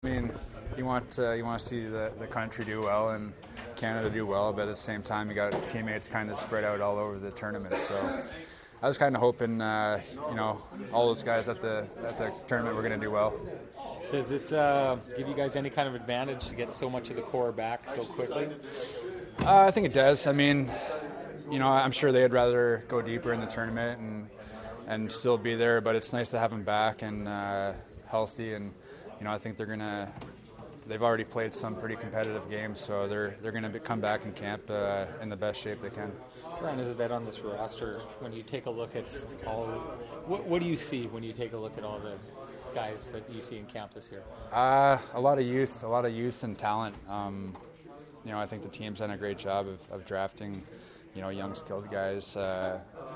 I mean, you want to see the country do well and Canada do well, but at the same time, you got teammates kind of spread out all over the tournament. So I was kind of hoping, all those guys at the tournament were going to do well. Does it give you guys any kind of advantage to get so much of the core back so quickly? I think it does. I mean, I'm sure they'd rather go deeper in the tournament and still be there, but it's nice to have them back and healthy. And I think they've already played some pretty competitive games, so they're going to come back in camp in the best shape they can. Brian, as a vet on this roster, when you take a look at what do you see when you take a look at all the guys that you see in camp this year? A lot of youth and talent. I think the team's done a great job of drafting, young skilled guys. The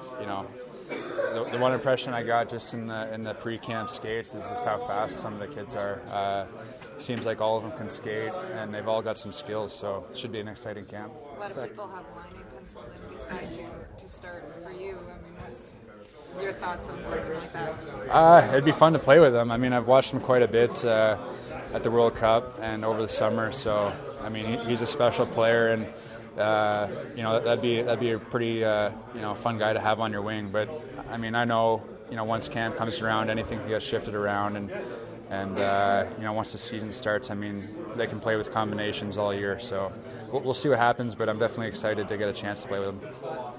one impression I got just in the pre-camp skates is just how fast some of the kids are. Seems like all of them can skate, and they've all got some skills, so it should be an exciting camp. A lot of people have Laine penciled in beside you to start for you. I mean, what's your thoughts on something like that? It'd be fun to play with him. I mean, I've watched him quite a bit at the World Cup and over the summer, so I mean, he's a special player, and that'd be a pretty fun guy to have on your wing. But I mean, I know once camp comes around, anything can get shifted around, and once the season starts, I mean, they can play with combinations all year. So we'll see what happens, but I'm definitely excited to get a chance to play with them.